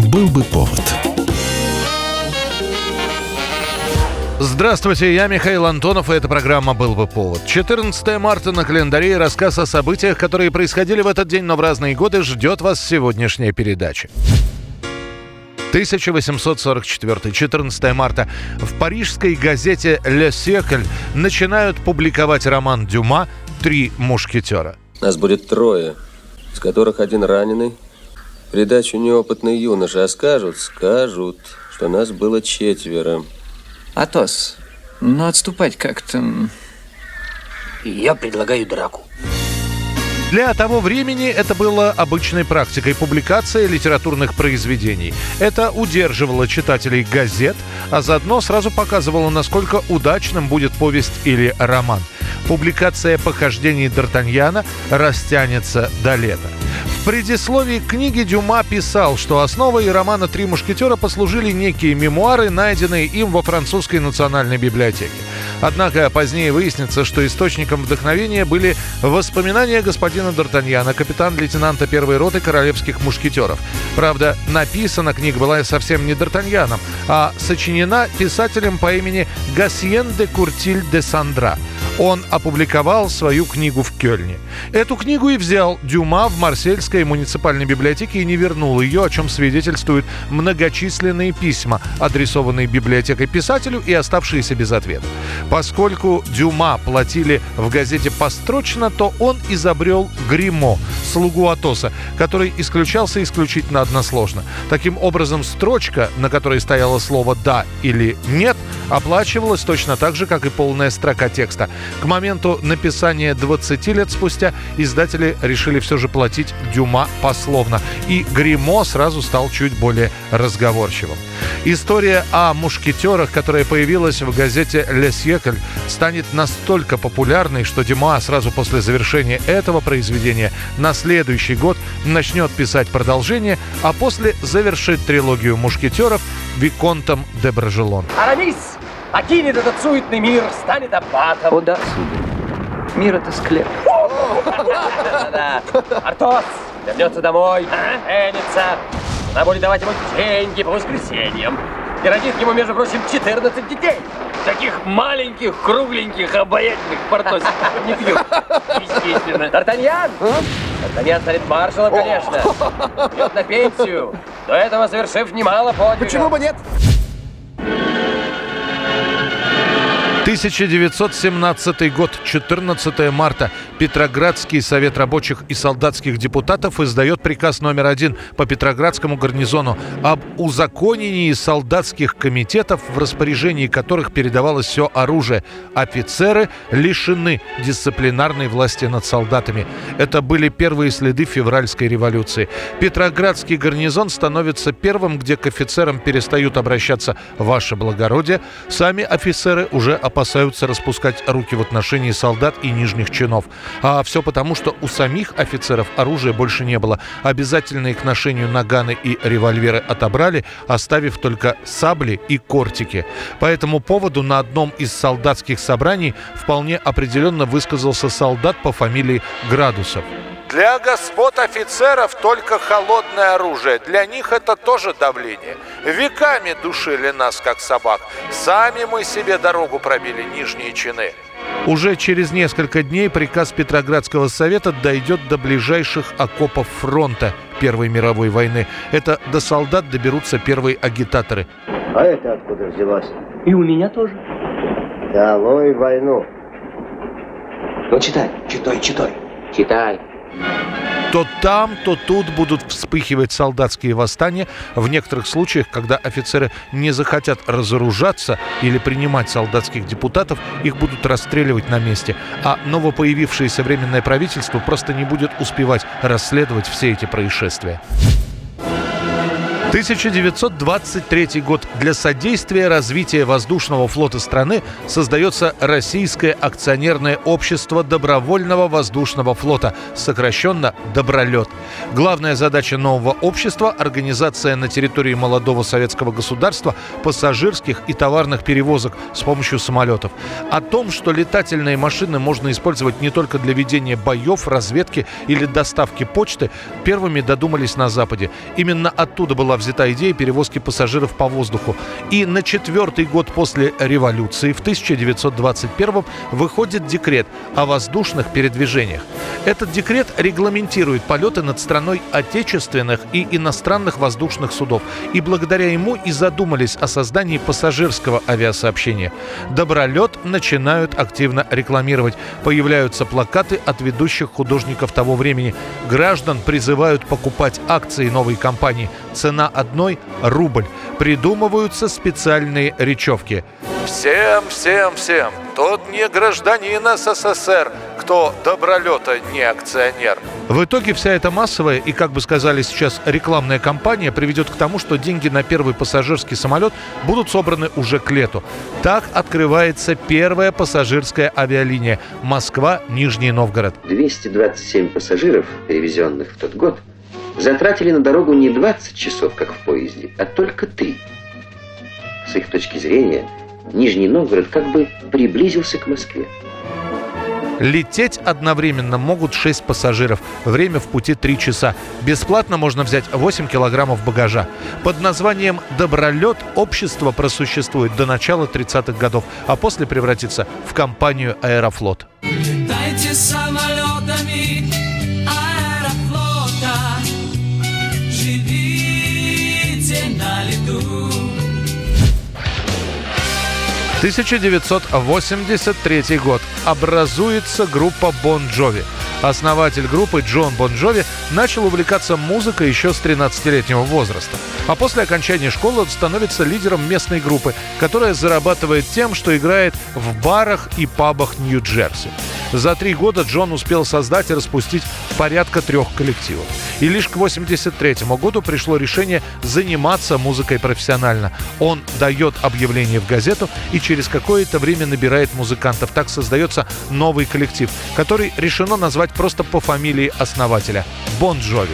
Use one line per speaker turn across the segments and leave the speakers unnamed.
Был бы повод.
Здравствуйте, я Михаил Антонов, и эта программа «Был бы повод». 14 марта на календаре, и рассказ о событиях, которые происходили в этот день, но в разные годы, ждет вас сегодняшняя передача. 1844, 14 марта. В парижской газете «Le Siècle» начинают публиковать роман Дюма «Три мушкетера».
Нас будет трое, из которых один раненый. В придачу неопытный юноша, а скажут, что нас было четверо.
Атос, но отступать как-то...
Я предлагаю драку.
Для того времени это было обычной практикой публикации литературных произведений. Это удерживало читателей газет, а заодно сразу показывало, насколько удачным будет повесть или роман. Публикация похождений Д'Артаньяна растянется до лета. В предисловии к книге Дюма писал, что основой романа «Три мушкетера» послужили некие мемуары, найденные им во французской национальной библиотеке. Однако позднее выяснится, что источником вдохновения были воспоминания господина Д'Артаньяна, капитан-лейтенанта первой роты королевских мушкетеров. Правда, написана книга была совсем не Д'Артаньяном, а сочинена писателем по имени Гасьен де Куртиль де Сандра. Он опубликовал свою книгу в Кёльне. Эту книгу и взял Дюма в Марсельской муниципальной библиотеке и не вернул ее, о чем свидетельствуют многочисленные письма, адресованные библиотекой писателю и оставшиеся без ответа. Поскольку Дюма платили в газете построчно, то он изобрел гримо, слугу Атоса, который исключался исключительно односложно. Таким образом, строчка, на которой стояло слово «да» или «нет», оплачивалась точно так же, как и полная строка текста. К моменту написания 20 лет спустя издатели решили все же платить Дюма пословно, и гримо сразу стал чуть более разговорчивым. История о мушкетерах, которая появилась в газете «Le Siècle», станет настолько популярной, что Дюма сразу после завершения этого произведения на следующий год начнет писать продолжение, а после завершит трилогию мушкетеров «Виконтом де Брожелон».
Арамис покинет этот суетный мир, станет аббатом.
О да, сударь. Мир — это склеп.
Да-да. Артос вернется домой, женится. Она будет давать ему деньги по воскресеньям. И родит ему, между прочим, 14 детей. Таких маленьких, кругленьких, обаятельных портосиков не пьют. Естественно. Д'Артаньян! Д'Артаньян станет маршалом, конечно. Идет на пенсию. До этого совершив немало подвигов.
Почему бы нет?
1917 год, 14 марта. Петроградский совет рабочих и солдатских депутатов издает приказ номер 1 по Петроградскому гарнизону об узаконении солдатских комитетов, в распоряжении которых передавалось все оружие. Офицеры лишены дисциплинарной власти над солдатами. Это были первые следы февральской революции. Петроградский гарнизон становится первым, где к офицерам перестают обращаться «Ваше благородие». Сами офицеры уже опасаются распускать руки в отношении солдат и нижних чинов. А все потому, что у самих офицеров оружия больше не было. Обязательные к ношению наганы и револьверы отобрали, оставив только сабли и кортики. По этому поводу на одном из солдатских собраний вполне определенно высказался солдат по фамилии Градусов. Для господ офицеров только холодное оружие. Для них это тоже давление. Веками душили нас, как собак. Сами мы себе дорогу пробили, нижние чины. Уже через несколько дней приказ Петроградского совета дойдет до ближайших окопов фронта Первой мировой войны. Это до солдат доберутся первые агитаторы.
А это откуда взялось?
И у меня тоже.
Долой войну.
Ну, читай. Читай.
То там, то тут будут вспыхивать солдатские восстания. В некоторых случаях, когда офицеры не захотят разоружаться или принимать солдатских депутатов, их будут расстреливать на месте. А новопоявившееся временное правительство просто не будет успевать расследовать все эти происшествия. 1923 год. Для содействия развития воздушного флота страны создается Российское акционерное общество добровольного воздушного флота, сокращенно «Добролет». Главная задача нового общества – организация на территории молодого советского государства пассажирских и товарных перевозок с помощью самолетов. О том, что летательные машины можно использовать не только для ведения боев, разведки или доставки почты, первыми додумались на Западе. Именно оттуда была взята идея перевозки пассажиров по воздуху. И на 4-й год после революции, в 1921 выходит декрет о воздушных передвижениях. Этот декрет регламентирует полеты над страной отечественных и иностранных воздушных судов. И благодаря ему и задумались о создании пассажирского авиасообщения. Добролет начинают активно рекламировать. Появляются плакаты от ведущих художников того времени. Граждан призывают покупать акции новой компании. Цена одной – рубль. Придумываются специальные речевки. Всем, всем, всем, тот не гражданин СССР, кто Добролета не акционер. В итоге вся эта массовая и, как бы сказали сейчас, рекламная кампания приведет к тому, что деньги на первый пассажирский самолет будут собраны уже к лету. Так открывается первая пассажирская авиалиния Москва-Нижний Новгород.
227 пассажиров, перевезенных в тот год, затратили на дорогу не 20 часов, как в поезде, а только 3. С их точки зрения, Нижний Новгород как бы приблизился к Москве.
Лететь одновременно могут 6 пассажиров. Время в пути 3 часа. Бесплатно можно взять 8 килограммов багажа. Под названием «Добролет» общество просуществует до начала 30-х годов, а после превратится в компанию «Аэрофлот».
Летайте самолетами Аэрофлота, живите на лету.
1983 год. Образуется группа Bon Jovi. Основатель группы Джон Бон Джови начал увлекаться музыкой еще с 13-летнего возраста. А после окончания школы он становится лидером местной группы, которая зарабатывает тем, что играет в барах и пабах Нью-Джерси. За 3 года Джон успел создать и распустить порядка 3 коллективов. И лишь к 1983 году пришло решение заниматься музыкой профессионально. Он дает объявление в газету и через какое-то время набирает музыкантов. Так создается новый коллектив, который решено назвать просто по фамилии основателя – Бон Джови.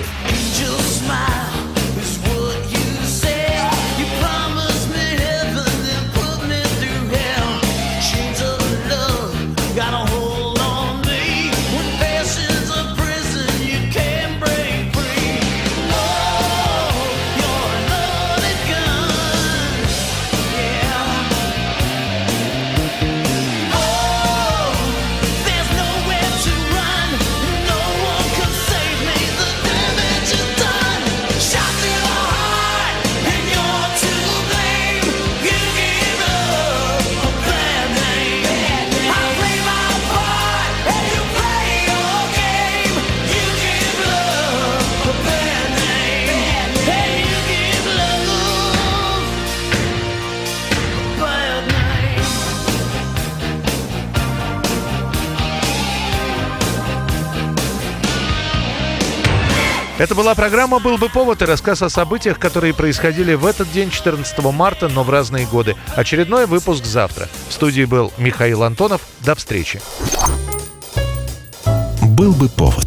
Это была программа «Был бы повод» и рассказ о событиях, которые происходили в этот день, 14 марта, но в разные годы. Очередной выпуск завтра. В студии был Михаил Антонов. До встречи.
«Был бы повод».